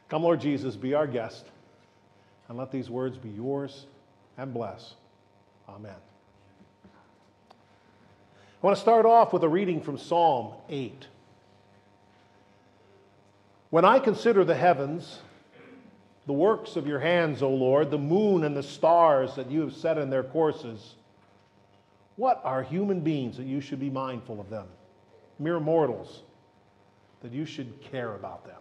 Come, Lord Jesus, be our guest, and let these words be yours and bless. Amen. I want to start off with a reading from Psalm 8. When I consider the heavens, the works of your hands, O Lord, the moon and the stars that you have set in their courses, what are human beings that you should be mindful of them? Mere mortals, that you should care about them.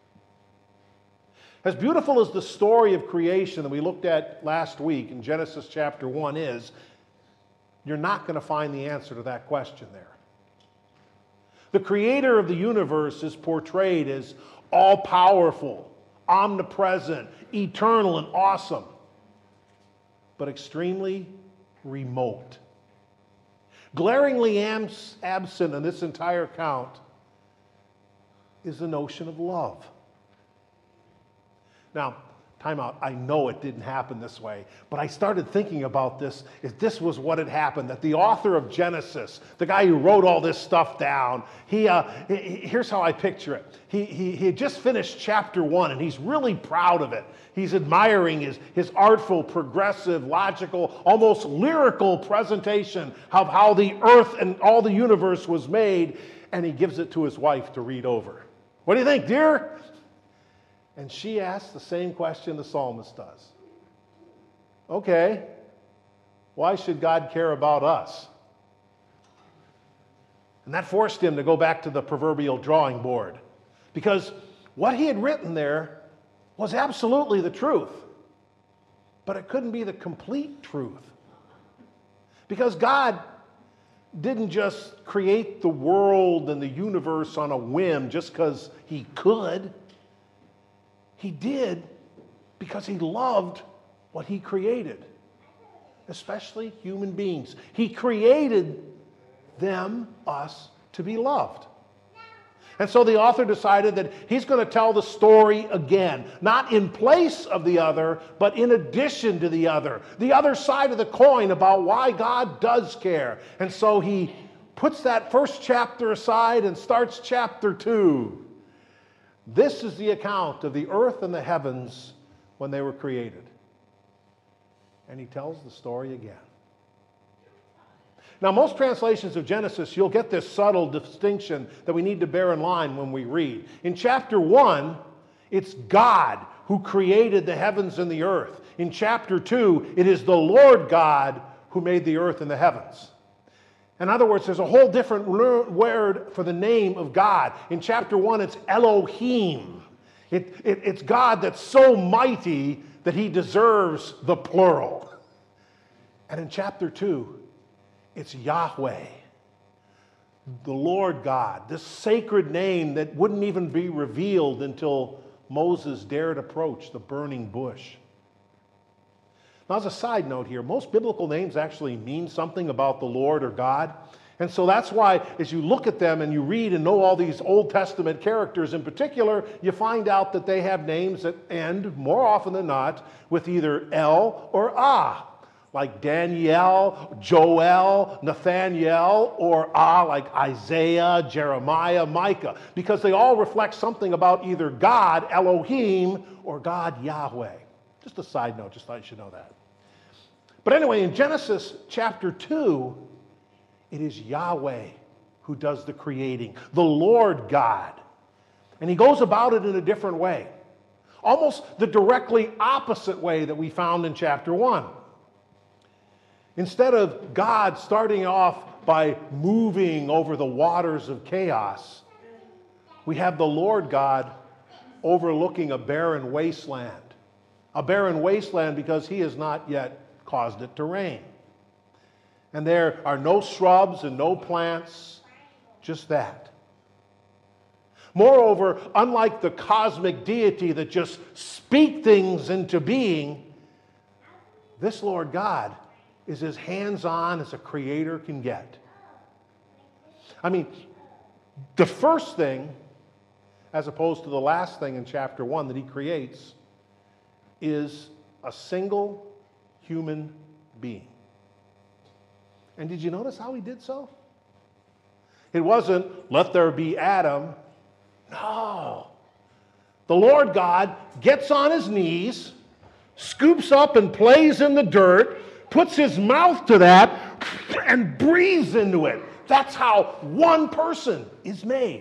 As beautiful as the story of creation that we looked at last week in Genesis chapter 1 is, you're not going to find the answer to that question there. The creator of the universe is portrayed as all-powerful, omnipresent, eternal, and awesome, but extremely remote. Glaringly absent in this entire account is the notion of love. Now, time out. I know it didn't happen this way, but I started thinking about this. If this was what had happened, that the author of Genesis, the guy who wrote all this stuff down, here's how I picture it. He had just finished chapter 1, and he's really proud of it. He's admiring his artful, progressive, logical, almost lyrical presentation of how the earth and all the universe was made, and he gives it to his wife to read over. What do you think, dear? And she asks the same question the psalmist does. Okay, why should God care about us? And that forced him to go back to the proverbial drawing board, because what he had written there was absolutely the truth, but it couldn't be the complete truth. Because God didn't just create the world and the universe on a whim just because he could. He did because he loved what he created, especially human beings. He created them, us, to be loved. And so the author decided that he's going to tell the story again, not in place of the other, but in addition to the other side of the coin about why God does care. And so he puts that first chapter aside and starts chapter 2. This is the account of the earth and the heavens when they were created. And he tells the story again. Now, most translations of Genesis, you'll get this subtle distinction that we need to bear in mind when we read. In chapter 1, it's God who created the heavens and the earth. In chapter 2, it is the Lord God who made the earth and the heavens. In other words, there's a whole different word for the name of God. In chapter 1, it's Elohim. It's God that's so mighty that he deserves the plural. And in chapter 2, it's Yahweh, the Lord God, this sacred name that wouldn't even be revealed until Moses dared approach the burning bush. Now, as a side note here, most biblical names actually mean something about the Lord or God. And so that's why, as you look at them and you read and know all these Old Testament characters in particular, you find out that they have names that end, more often than not, with either El or Ah, like Daniel, Joel, Nathaniel, or like Isaiah, Jeremiah, Micah, because they all reflect something about either God, Elohim, or God, Yahweh. Just a side note, just thought you should know that. But anyway, in Genesis chapter 2, it is Yahweh who does the creating, the Lord God. And he goes about it in a different way, almost the directly opposite way that we found in chapter 1. Instead of God starting off by moving over the waters of chaos, we have the Lord God overlooking a barren wasteland. A barren wasteland because he has not yet caused it to rain. And there are no shrubs and no plants, just that. Moreover, unlike the cosmic deity that just speaks things into being, this Lord God is as hands-on as a creator can get. I mean, the first thing, as opposed to the last thing in chapter 1 that he creates, is a single human being. And did you notice how he did so? It wasn't, let there be Adam. No. the Lord God gets on his knees, scoops up and plays in the dirt, puts his mouth to that, and breathes into it. That's how one person is made.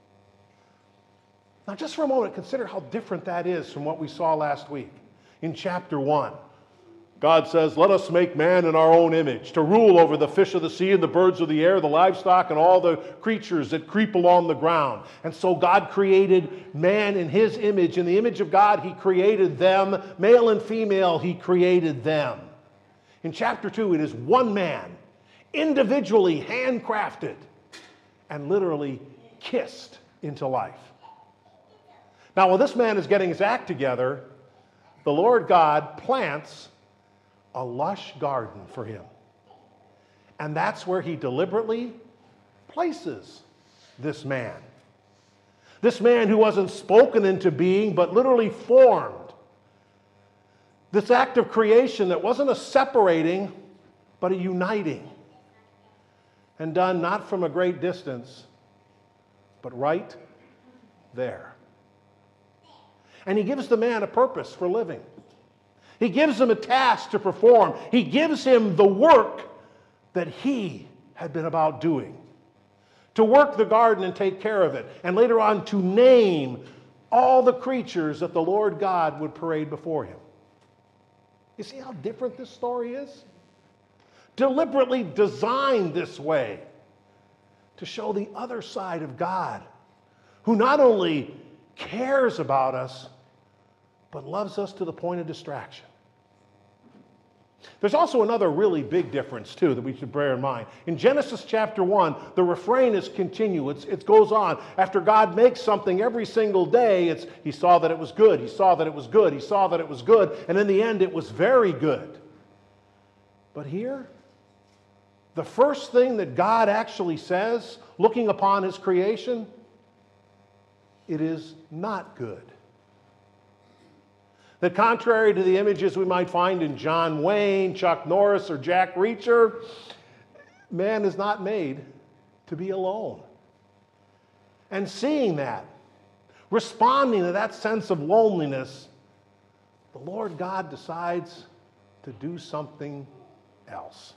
Now, just for a moment, consider how different that is from what we saw last week. In chapter 1, God says, let us make man in our own image, to rule over the fish of the sea and the birds of the air, the livestock, and all the creatures that creep along the ground. And so God created man in his image. In the image of God, he created them. Male and female, he created them. In chapter 2, it is one man, individually handcrafted and literally kissed into life. Now, while this man is getting his act together, the Lord God plants a lush garden for him. And that's where he deliberately places this man. This man who wasn't spoken into being, but literally formed. This act of creation that wasn't a separating, but a uniting. And done not from a great distance, but right there. And he gives the man a purpose for living. He gives him a task to perform. He gives him the work that he had been about doing. To work the garden and take care of it. And later on to name all the creatures that the Lord God would parade before him. You see how different this story is? Deliberately designed this way to show the other side of God, who not only cares about us, but loves us to the point of distraction. There's also another really big difference, too, that we should bear in mind. In Genesis chapter 1, the refrain is continuous. It goes on. After God makes something every single day, he saw that it was good. He saw that it was good. He saw that it was good. And in the end, it was very good. But here, the first thing that God actually says, looking upon his creation, it is not good. That contrary to the images we might find in John Wayne, Chuck Norris, or Jack Reacher, man is not made to be alone. And seeing that, responding to that sense of loneliness, the Lord God decides to do something else.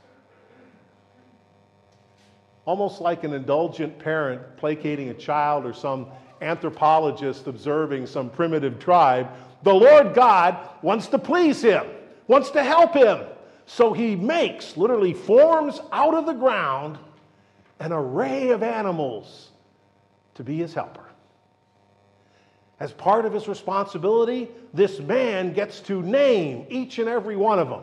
Almost like an indulgent parent placating a child or some anthropologist observing some primitive tribe, the Lord God wants to please him, wants to help him. So he makes, literally forms out of the ground, an array of animals to be his helper. As part of his responsibility, this man gets to name each and every one of them.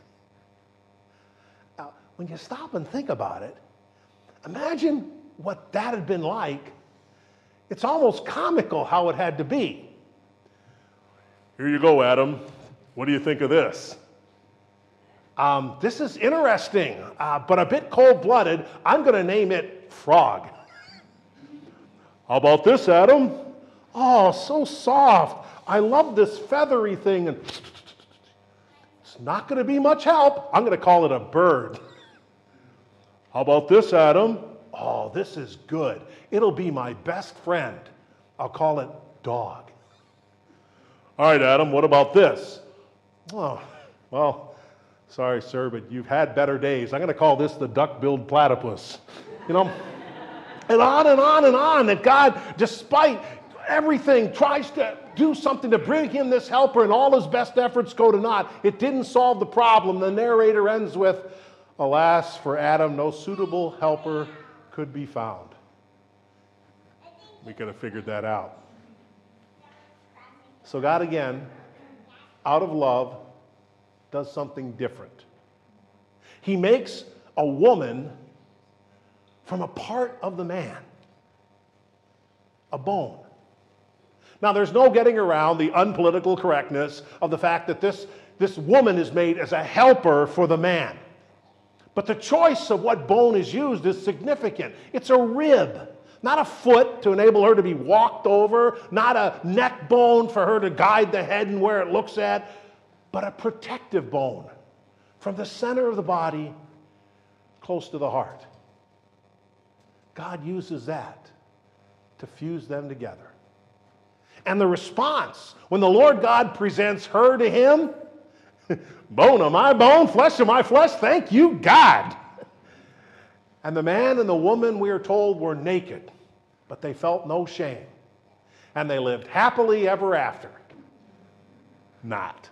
Now, when you stop and think about it, imagine what that had been like. It's almost comical how it had to be. Here you go, Adam. What do you think of this? This is interesting, but a bit cold-blooded. I'm going to name it Frog. How about this, Adam? Oh, so soft. I love this feathery thing. And it's not going to be much help. I'm going to call it a bird. How about this, Adam? Oh, this is good. It'll be my best friend. I'll call it Dog. All right, Adam, what about this? Oh, well, sorry, sir, but you've had better days. I'm going to call this the duck-billed platypus. You know? And on and on and on, that God, despite everything, tries to do something to bring him this helper, and all his best efforts go to naught. It didn't solve the problem. The narrator ends with, alas, for Adam, no suitable helper could be found. We could have figured that out. So God, again, out of love, does something different. He makes a woman from a part of the man, a bone. Now, there's no getting around the unpolitical correctness of the fact that this woman is made as a helper for the man. But the choice of what bone is used is significant. It's a rib. Not a foot to enable her to be walked over, not a neck bone for her to guide the head and where it looks at, but a protective bone from the center of the body close to the heart. God uses that to fuse them together. And the response, when the Lord God presents her to him, bone of my bone, flesh of my flesh, thank you, God. And the man and the woman, we are told, were naked, but they felt no shame. And they lived happily ever after. Not.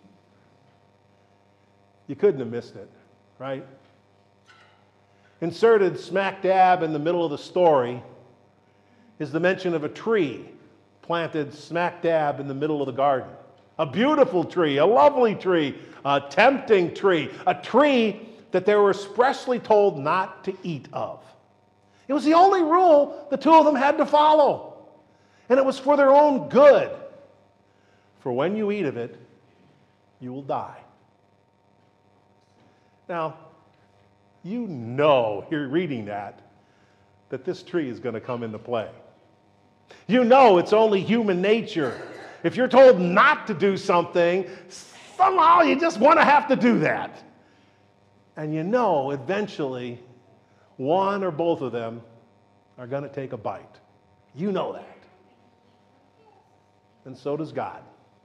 You couldn't have missed it, right? Inserted smack dab in the middle of the story is the mention of a tree planted smack dab in the middle of the garden. A beautiful tree, a lovely tree, a tempting tree, a tree that they were expressly told not to eat of. It was the only rule the two of them had to follow. And it was for their own good. For when you eat of it, you will die. Now, you know, you're reading that this tree is going to come into play. You know it's only human nature. If you're told not to do something, somehow you just want to have to do that. And you know eventually one or both of them are going to take a bite. You know that. And so does God.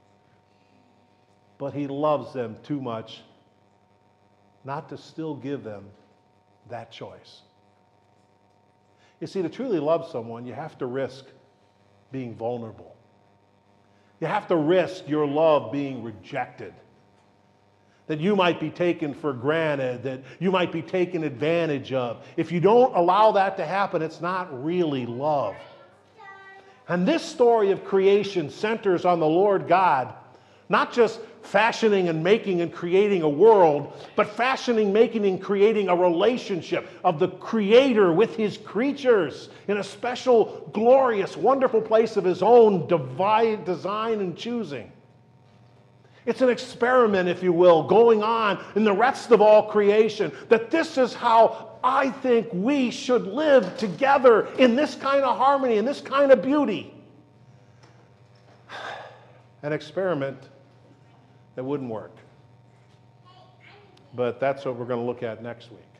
But he loves them too much not to still give them that choice. You see, to truly love someone, you have to risk being vulnerable. You have to risk your love being rejected. That you might be taken for granted, that you might be taken advantage of. If you don't allow that to happen, it's not really love. And this story of creation centers on the Lord God, not just fashioning and making and creating a world, but fashioning, making, and creating a relationship of the Creator with his creatures in a special, glorious, wonderful place of his own divine design and choosing. It's an experiment, if you will, going on in the rest of all creation, that this is how I think we should live together in this kind of harmony, in this kind of beauty. An experiment that wouldn't work. But that's what we're going to look at next week.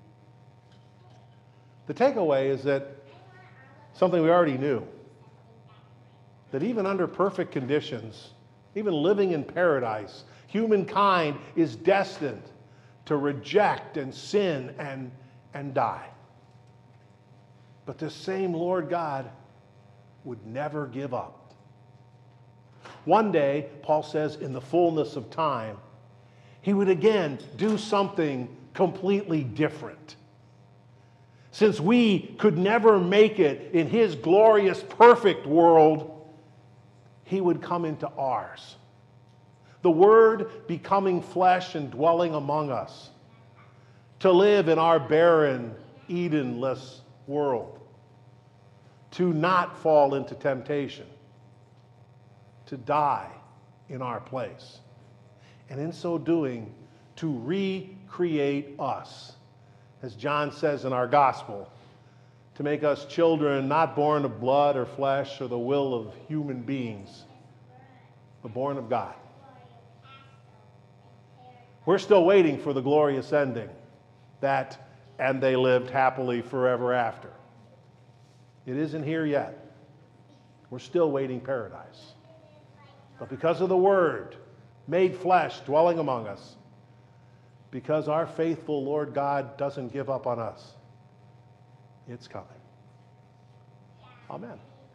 The takeaway is that something we already knew, that even under perfect conditions, even living in paradise, humankind is destined to reject and sin and die. But this same Lord God would never give up. One day, Paul says, in the fullness of time, he would again do something completely different. Since we could never make it in his glorious, perfect world, he would come into ours. The Word becoming flesh and dwelling among us, to live in our barren, Edenless world, to not fall into temptation, to die in our place, and in so doing, to recreate us, as John says in our gospel, to make us children not born of blood or flesh or the will of human beings, but born of God. We're still waiting for the glorious ending, that, and they lived happily forever after. It isn't here yet. We're still waiting paradise. But because of the Word made flesh dwelling among us, because our faithful Lord God doesn't give up on us, it's coming. Amen.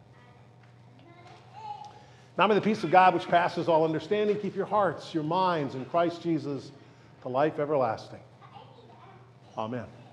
Now may the peace of God, which passes all understanding, keep your hearts, your minds in Christ Jesus to life everlasting. Amen.